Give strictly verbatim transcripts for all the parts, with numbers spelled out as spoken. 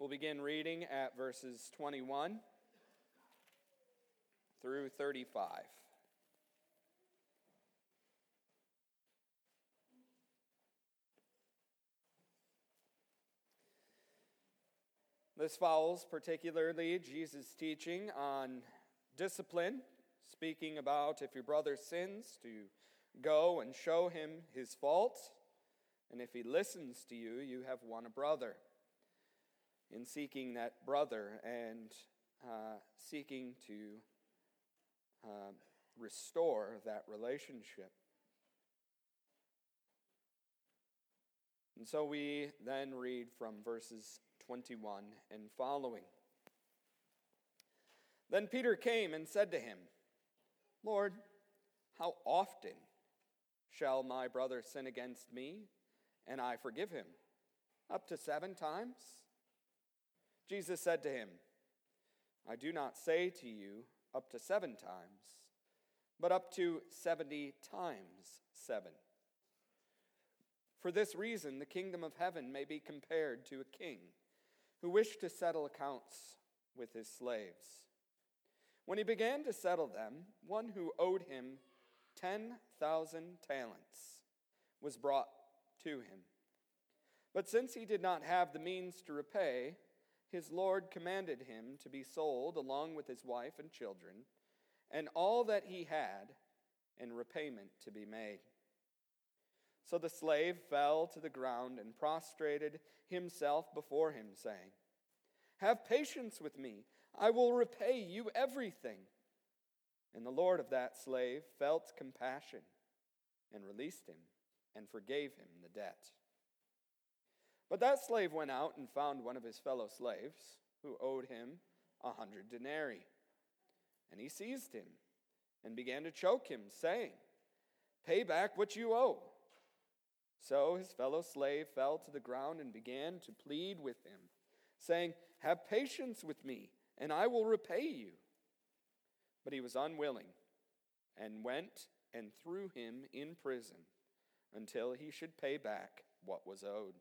We'll begin reading at verses twenty-one through thirty-five. This follows particularly Jesus' teaching on discipline, speaking about if your brother sins, to go and show him his fault, and if he listens to you, you have won a brother. In seeking that brother and uh, seeking to uh, restore that relationship. And so we then read from verses twenty-one and following. Then Peter came and said to him, Lord, how often shall my brother sin against me, and I forgive him? Up to seven times? Jesus said to him, I do not say to you up to seven times, but up to seventy times seven. For this reason, the kingdom of heaven may be compared to a king who wished to settle accounts with his slaves. When he began to settle them, one who owed him ten thousand talents was brought to him. But since he did not have the means to repay, his Lord commanded him to be sold along with his wife and children, and all that he had, and repayment to be made. So the slave fell to the ground and prostrated himself before him, saying, Have patience with me, I will repay you everything. And the Lord of that slave felt compassion, and released him, and forgave him the debt. But that slave went out and found one of his fellow slaves, who owed him a hundred denarii. And he seized him, and began to choke him, saying, Pay back what you owe. So his fellow slave fell to the ground and began to plead with him, saying, Have patience with me, and I will repay you. But he was unwilling, and went and threw him in prison until he should pay back what was owed.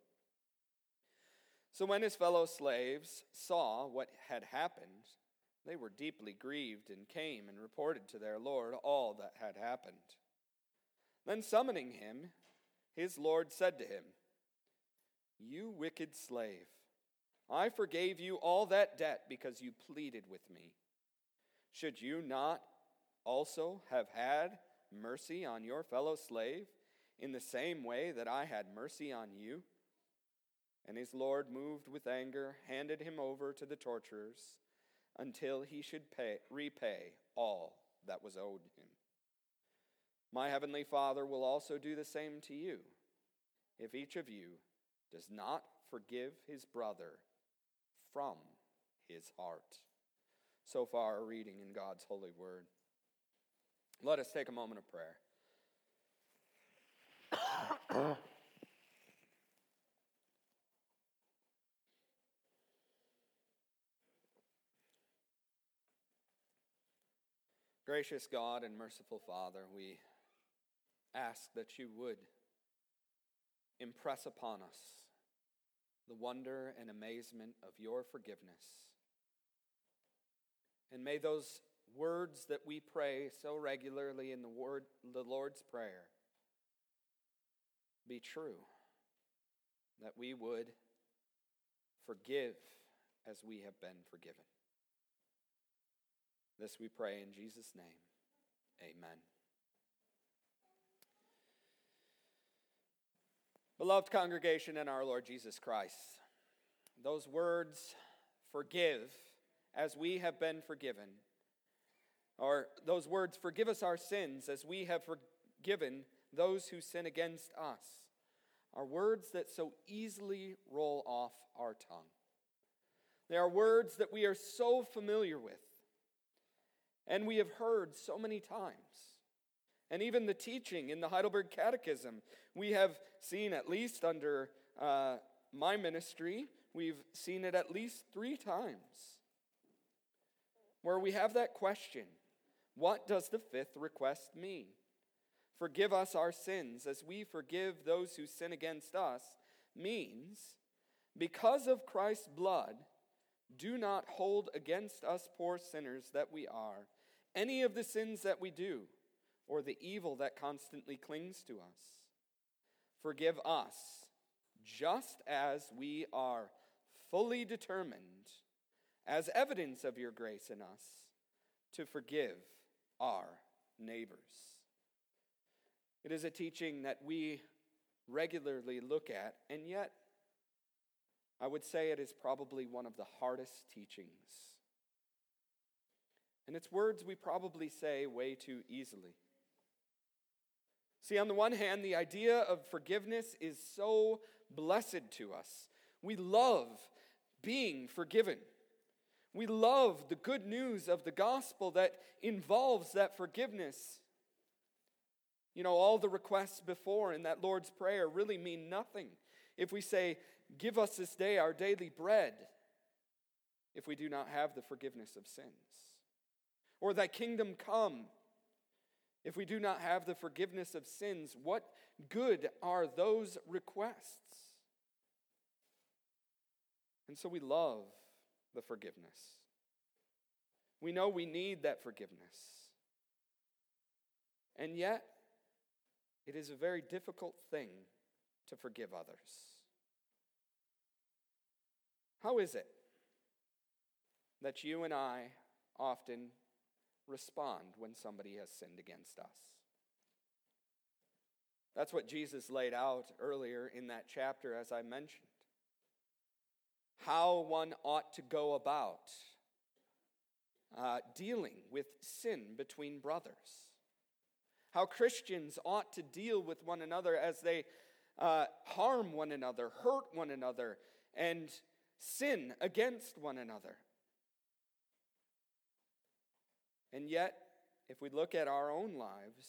So when his fellow slaves saw what had happened, they were deeply grieved and came and reported to their Lord all that had happened. Then summoning him, his Lord said to him, You wicked slave, I forgave you all that debt because you pleaded with me. Should you not also have had mercy on your fellow slave in the same way that I had mercy on you? And his Lord, moved with anger, handed him over to the torturers until he should pay, repay all that was owed him. My heavenly Father will also do the same to you, if each of you does not forgive his brother from his heart. So far, a reading in God's holy word. Let us take a moment of prayer. Gracious God and merciful Father, we ask that you would impress upon us the wonder and amazement of your forgiveness. And may those words that we pray so regularly in the word, the Lord's Prayer be true, that we would forgive as we have been forgiven. This we pray in Jesus' name. Amen. Beloved congregation in our Lord Jesus Christ, those words, forgive as we have been forgiven, or those words, forgive us our sins as we have forgiven those who sin against us, are words that so easily roll off our tongue. They are words that we are so familiar with, and we have heard so many times. And even the teaching in the Heidelberg Catechism, we have seen at least under uh, my ministry, we've seen it at least three times, where we have that question, what does the fifth request mean? Forgive us our sins as we forgive those who sin against us, means because of Christ's blood, do not hold against us poor sinners that we are any of the sins that we do, or the evil that constantly clings to us. Forgive us, just as we are fully determined, as evidence of your grace in us, to forgive our neighbors. It is a teaching that we regularly look at, and yet I would say it is probably one of the hardest teachings. And it's words we probably say way too easily. See, on the one hand, the idea of forgiveness is so blessed to us. We love being forgiven. We love the good news of the gospel that involves that forgiveness. You know, all the requests before in that Lord's Prayer really mean nothing if we say, give us this day our daily bread, if we do not have the forgiveness of sins. Or thy kingdom come, if we do not have the forgiveness of sins. What good are those requests? And so we love the forgiveness. We know we need that forgiveness. And yet, it is a very difficult thing to forgive others. How is it that you and I often respond when somebody has sinned against us? That's what Jesus laid out earlier in that chapter, as I mentioned. How one ought to go about uh, dealing with sin between brothers. How Christians ought to deal with one another as they uh, harm one another, hurt one another, and sin against one another. And yet, if we look at our own lives,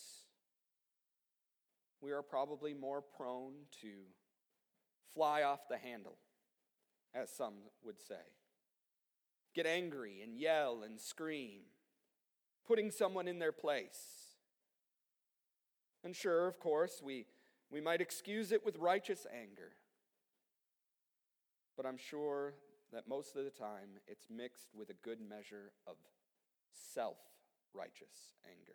we are probably more prone to fly off the handle, as some would say. Get angry and yell and scream, putting someone in their place. And sure, of course, we, we might excuse it with righteous anger. But I'm sure that most of the time it's mixed with a good measure of self-righteous anger.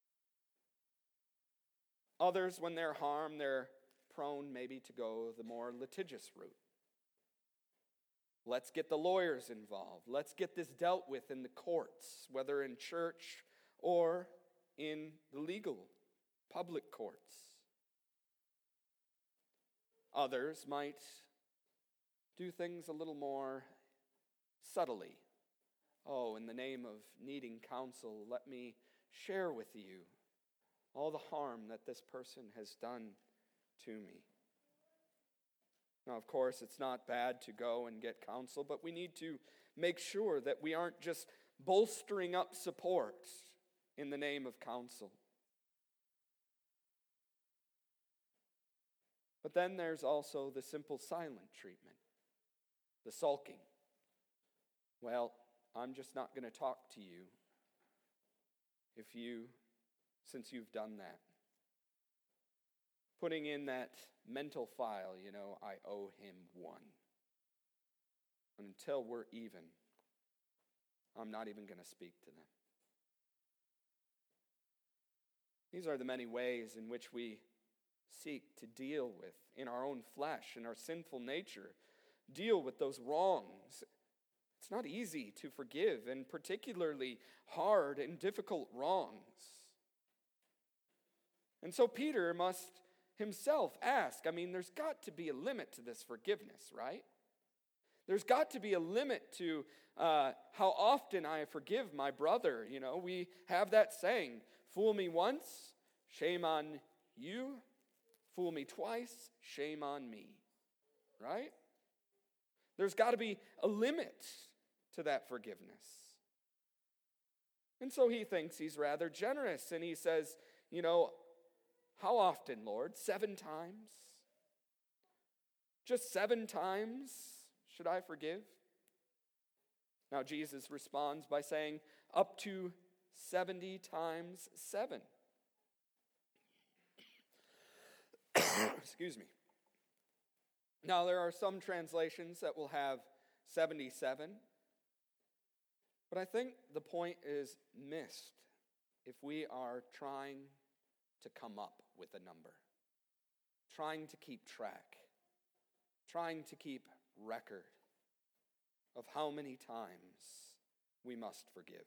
Others, when they're harmed, they're prone maybe to go the more litigious route. Let's get the lawyers involved. Let's get this dealt with in the courts, whether in church or in the legal public courts. Others might do things a little more subtly. Oh, in the name of needing counsel, let me share with you all the harm that this person has done to me. Now, of course, it's not bad to go and get counsel, but we need to make sure that we aren't just bolstering up support in the name of counsel. But then there's also the simple silent treatment, the sulking. Well, I'm just not going to talk to you if you, since you've done that. Putting in that mental file, you know, I owe him one. And until we're even, I'm not even going to speak to them. These are the many ways in which we seek to deal with, in our own flesh, in our sinful nature, deal with those wrongs. It's not easy to forgive, and particularly hard and difficult wrongs. And so Peter must himself ask, I mean, there's got to be a limit to this forgiveness, right? There's got to be a limit to uh, how often I forgive my brother. You know, we have that saying, fool me once, shame on you. Fool me twice, shame on me, right? There's got to be a limit to that forgiveness. And so he thinks he's rather generous, and he says, you know, how often, Lord? Seven times? Just seven times should I forgive? Now Jesus responds by saying, up to seventy times seven. Excuse me. Now, there are some translations that will have seventy-seven, but I think the point is missed if we are trying to come up with a number, trying to keep track, trying to keep record of how many times we must forgive.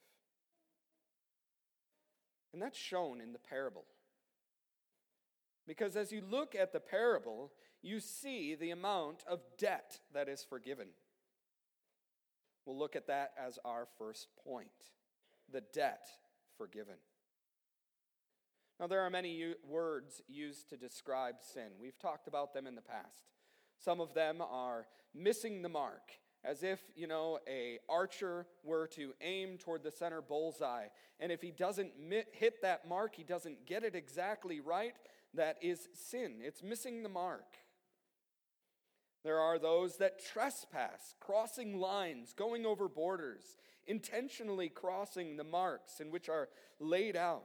And that's shown in the parable. Because as you look at the parable, you see the amount of debt that is forgiven. We'll look at that as our first point, the debt forgiven. Now, there are many u- words used to describe sin. We've talked about them in the past. Some of them are missing the mark, as if, you know, a archer were to aim toward the center bullseye, and if he doesn't mi- hit that mark, he doesn't get it exactly right, that is sin. It's missing the mark. There are those that trespass, crossing lines, going over borders, intentionally crossing the marks in which are laid out.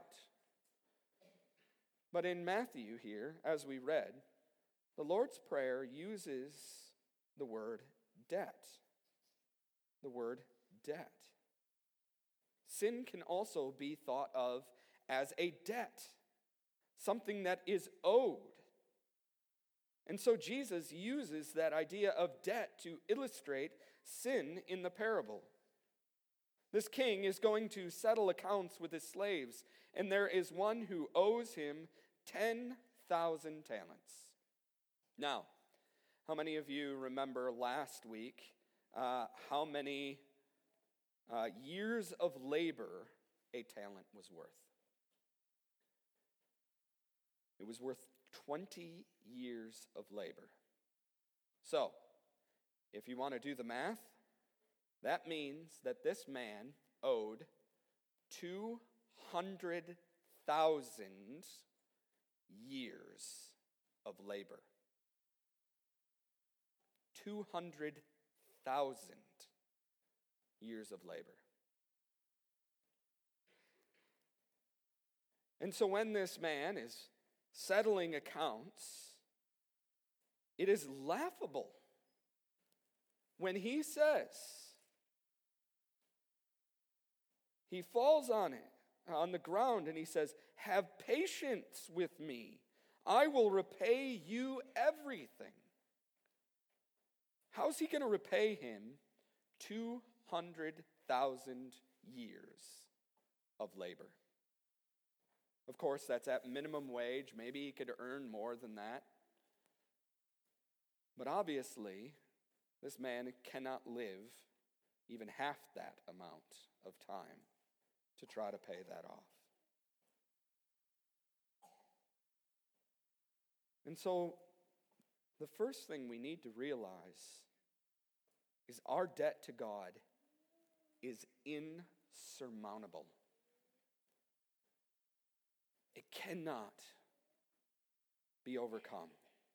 But in Matthew here, as we read, the Lord's Prayer uses the word debt. The word debt. Sin can also be thought of as a debt, something that is owed. And so Jesus uses that idea of debt to illustrate sin in the parable. This king is going to settle accounts with his slaves, and there is one who owes him ten thousand talents. Now, how many of you remember last week uh, how many uh, years of labor a talent was worth? It was worth twenty years of labor. So, if you want to do the math, that means that this man owed two hundred thousand years of labor. two hundred thousand years of labor. And so when this man is settling accounts, it is laughable when he says, he falls on it, on the ground, and he says, "Have patience with me. I will repay you everything." How's he going to repay him two hundred thousand years of labor? Of course, that's at minimum wage. Maybe he could earn more than that. But obviously, this man cannot live even half that amount of time to try to pay that off. And so, the first thing we need to realize is our debt to God is insurmountable. It cannot be overcome.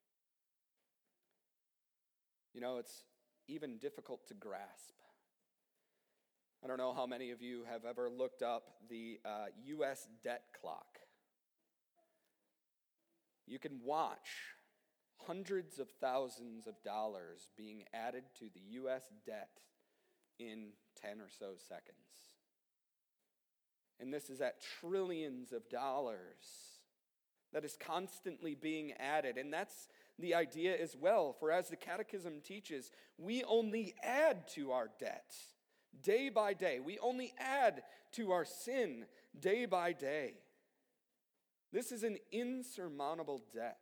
You know, it's even difficult to grasp. I don't know how many of you have ever looked up the uh, U S debt clock. You can watch hundreds of thousands of dollars being added to the U S debt in ten or so seconds. And this is at trillions of dollars that is constantly being added. And that's the idea as well. For as the Catechism teaches, we only add to our debt day by day. We only add to our sin day by day. This is an insurmountable debt.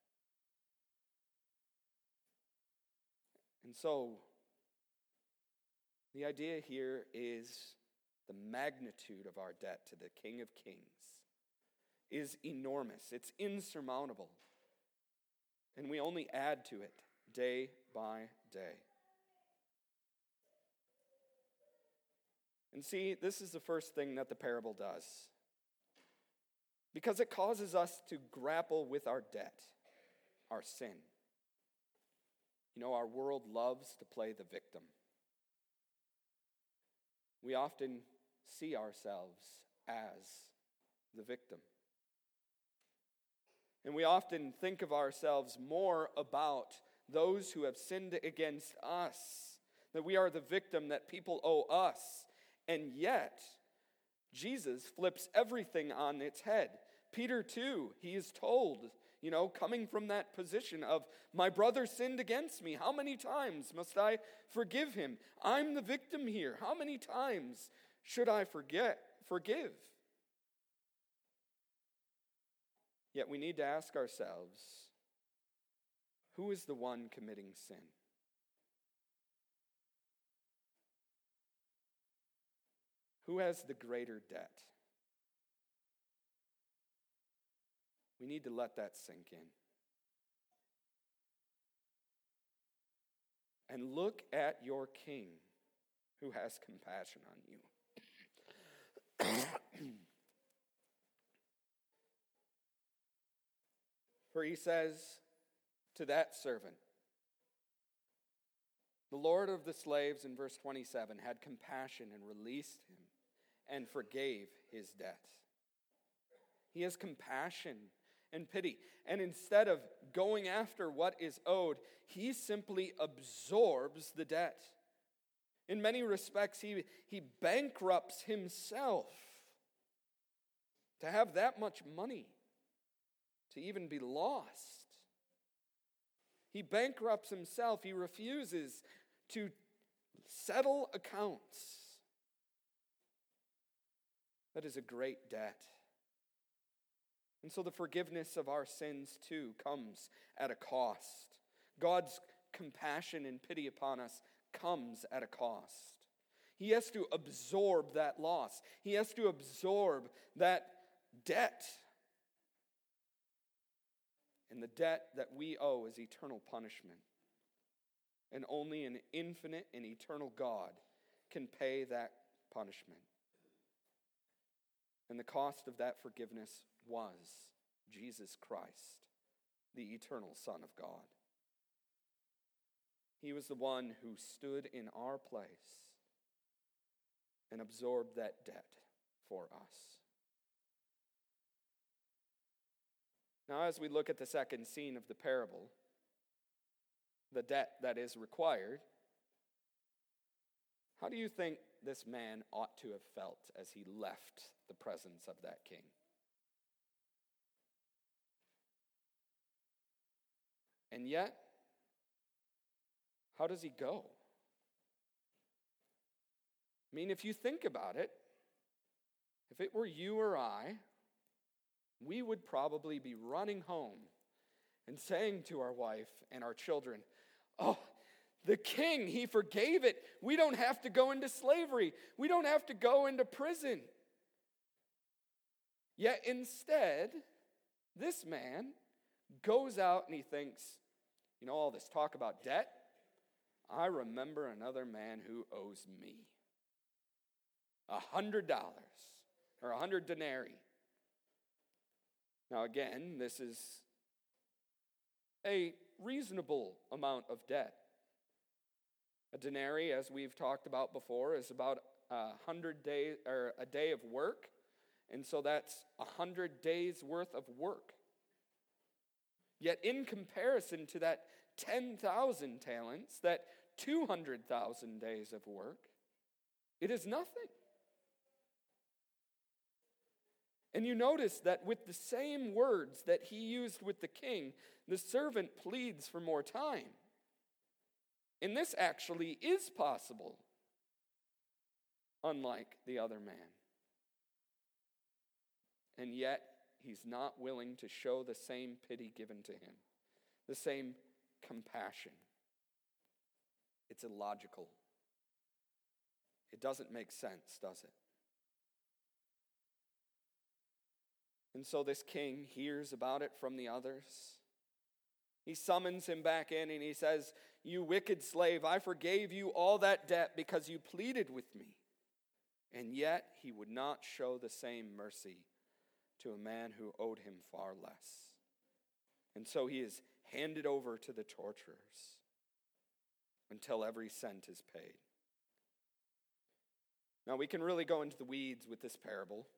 And so, the idea here is the magnitude of our debt to the King of Kings is enormous. It's insurmountable. And we only add to it day by day. And see, this is the first thing that the parable does. Because it causes us to grapple with our debt, our sin. You know, our world loves to play the victim. We often see ourselves as the victim. And we often think of ourselves more about those who have sinned against us, that we are the victim that people owe us. And yet, Jesus flips everything on its head. Peter, too, he is told, you know, coming from that position of, my brother sinned against me. How many times must I forgive him? I'm the victim here. How many times should I forget, forgive? Yet we need to ask ourselves, who is the one committing sin? Who has the greater debt? We need to let that sink in. And look at your King who has compassion on you. For he says to that servant, the Lord of the slaves, in verse twenty-seven, had compassion and released him and forgave his debt. He has compassion and pity. And instead of going after what is owed, he simply absorbs the debt. In many respects, he, he bankrupts himself to have that much money, to even be lost. He bankrupts himself. He refuses to settle accounts. That is a great debt. And so the forgiveness of our sins, too, comes at a cost. God's compassion and pity upon us comes at a cost. He has to absorb that loss. He has to absorb that debt. And the debt that we owe is eternal punishment. And only an infinite and eternal God can pay that punishment. And the cost of that forgiveness was Jesus Christ, the eternal Son of God. He was the one who stood in our place and absorbed that debt for us. Now, as we look at the second scene of the parable, the debt that is required, how do you think this man ought to have felt as he left the presence of that king? And yet, how does he go? I mean, if you think about it, if it were you or I, we would probably be running home and saying to our wife and our children, oh, the king, he forgave it. We don't have to go into slavery. We don't have to go into prison. Yet instead, this man goes out and he thinks, you know, all this talk about debt, I remember another man who owes me a hundred dollars or a hundred denarii. Now again, this is a reasonable amount of debt. A denarii, as we've talked about before, is about a hundred days or a day of work, and so that's a hundred days worth of work. Yet in comparison to that ten thousand talents, that two hundred thousand days of work, it is nothing. And you notice that with the same words that he used with the king, the servant pleads for more time. And this actually is possible, unlike the other man. And yet, he's not willing to show the same pity given to him, the same compassion. It's illogical. It doesn't make sense, does it? And so this king hears about it from the others. He summons him back in and he says, you wicked slave, I forgave you all that debt because you pleaded with me. And yet he would not show the same mercy to a man who owed him far less. And so he is handed over to the torturers until every cent is paid. Now we can really go into the weeds with this parable.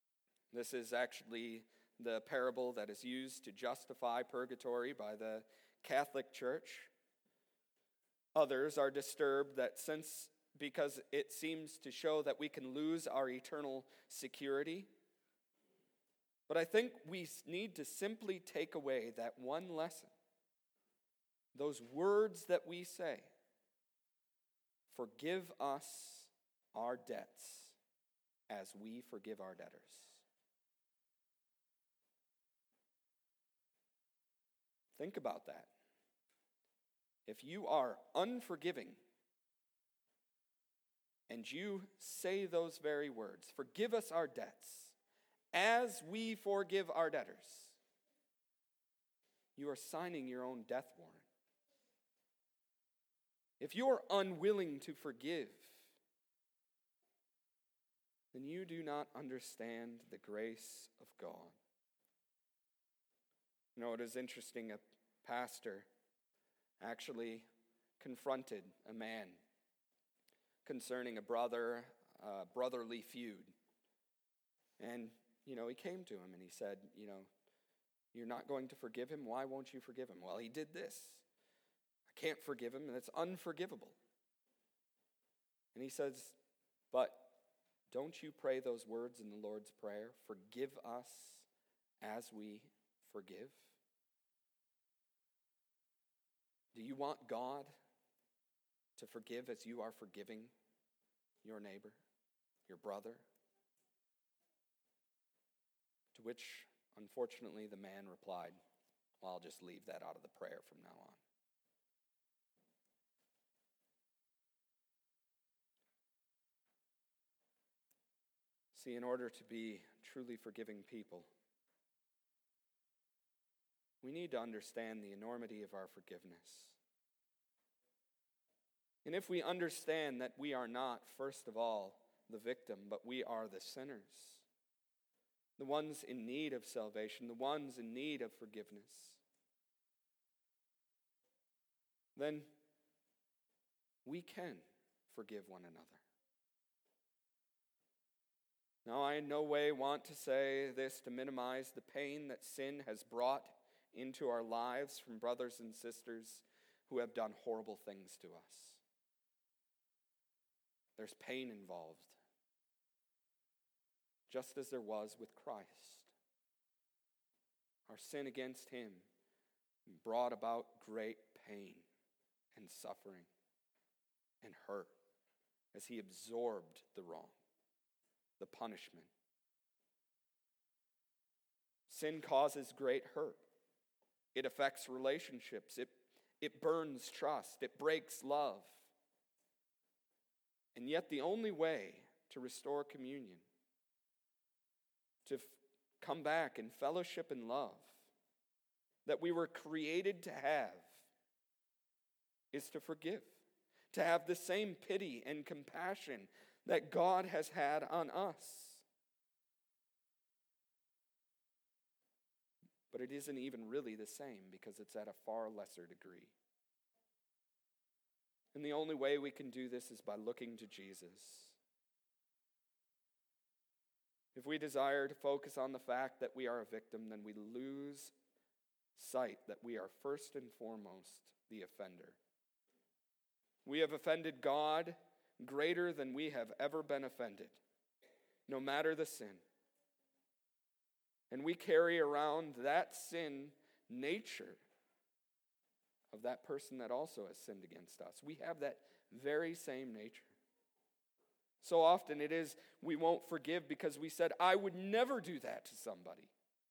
This is actually the parable that is used to justify purgatory by the Catholic Church. Others are disturbed that since because it seems to show that we can lose our eternal security. But I think we need to simply take away that one lesson. Those words that we say, forgive us our debts as we forgive our debtors. Think about that. If you are unforgiving and you say those very words, forgive us our debts as we forgive our debtors, you are signing your own death warrant. If you are unwilling to forgive, then you do not understand the grace of God. You know, it is interesting, a pastor actually confronted a man concerning a brother, uh, brotherly feud. And, you know, he came to him and he said, you know, you're not going to forgive him? Why won't you forgive him? Well, he did this. I can't forgive him, and it's unforgivable. And he says, but don't you pray those words in the Lord's Prayer? Forgive us as we forgive. Do you want God to forgive as you are forgiving your neighbor, your brother? To which, unfortunately, the man replied, well, I'll just leave that out of the prayer from now on. See, in order to be truly forgiving people, we need to understand the enormity of our forgiveness. And if we understand that we are not, first of all, the victim, but we are the sinners, the ones in need of salvation, the ones in need of forgiveness, then we can forgive one another. Now, I in no way want to say this to minimize the pain that sin has brought into our lives from brothers and sisters who have done horrible things to us. There's pain involved, just as there was with Christ. Our sin against him brought about great pain and suffering and hurt as he absorbed the wrong, the punishment. Sin causes great hurt. It affects relationships. It, it burns trust. It breaks love. And yet the only way to restore communion, to f- come back in fellowship and love that we were created to have, is to forgive, to have the same pity and compassion that God has had on us. But it isn't even really the same because it's at a far lesser degree. And the only way we can do this is by looking to Jesus. If we desire to focus on the fact that we are a victim, then we lose sight that we are first and foremost the offender. We have offended God greater than we have ever been offended, no matter the sin. And we carry around that sin nature of that person that also has sinned against us. We have that very same nature. So often it is we won't forgive because we said, I would never do that to somebody.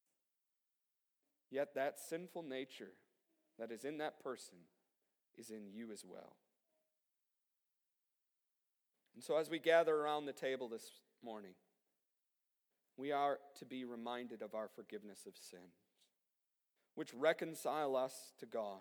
Yet that sinful nature that is in that person is in you as well. And so as we gather around the table this morning, we are to be reminded of our forgiveness of sins, which reconcile us to God.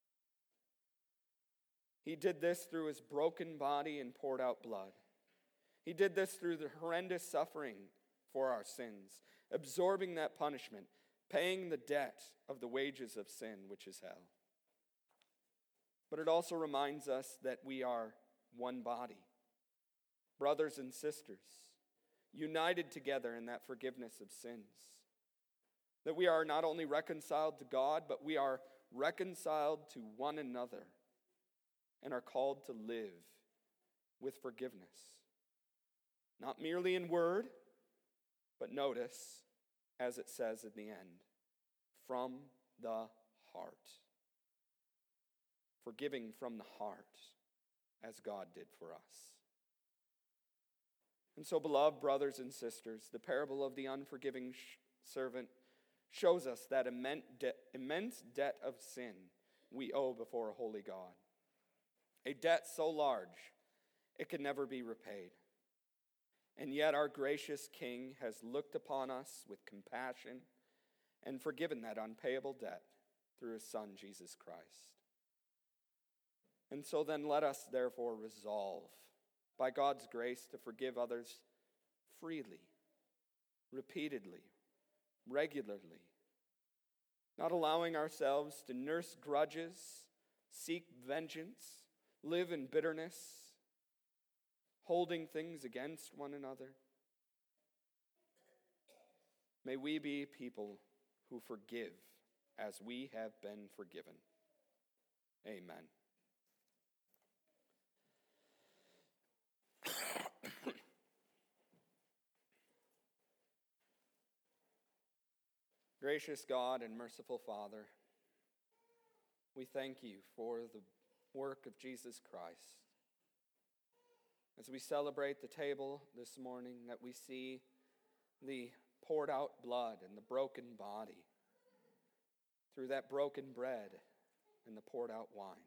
He did this through his broken body and poured out blood. He did this through the horrendous suffering for our sins, absorbing that punishment, paying the debt of the wages of sin, which is hell. But it also reminds us that we are one body, brothers and sisters, united together in that forgiveness of sins. That we are not only reconciled to God, but we are reconciled to one another, and are called to live with forgiveness. Not merely in word, but notice, as it says in the end, from the heart. Forgiving from the heart, as God did for us. And so, beloved brothers and sisters, the parable of the unforgiving sh- servant shows us that immense, de- immense debt of sin we owe before a holy God. A debt so large, it can never be repaid. And yet our gracious King has looked upon us with compassion and forgiven that unpayable debt through his Son, Jesus Christ. And so then let us therefore resolve, by God's grace, to forgive others freely, repeatedly, regularly, not allowing ourselves to nurse grudges, seek vengeance, live in bitterness, holding things against one another. May we be people who forgive as we have been forgiven. Amen. Gracious God and merciful Father, we thank you for the work of Jesus Christ. As we celebrate the table this morning, that we see the poured out blood and the broken body through that broken bread and the poured out wine.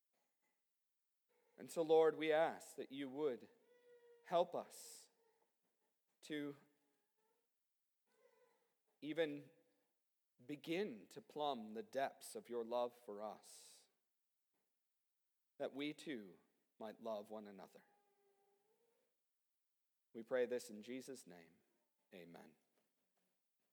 And so, Lord, we ask that you would help us to even begin to plumb the depths of your love for us, that we too might love one another. We pray this in Jesus' name. Amen.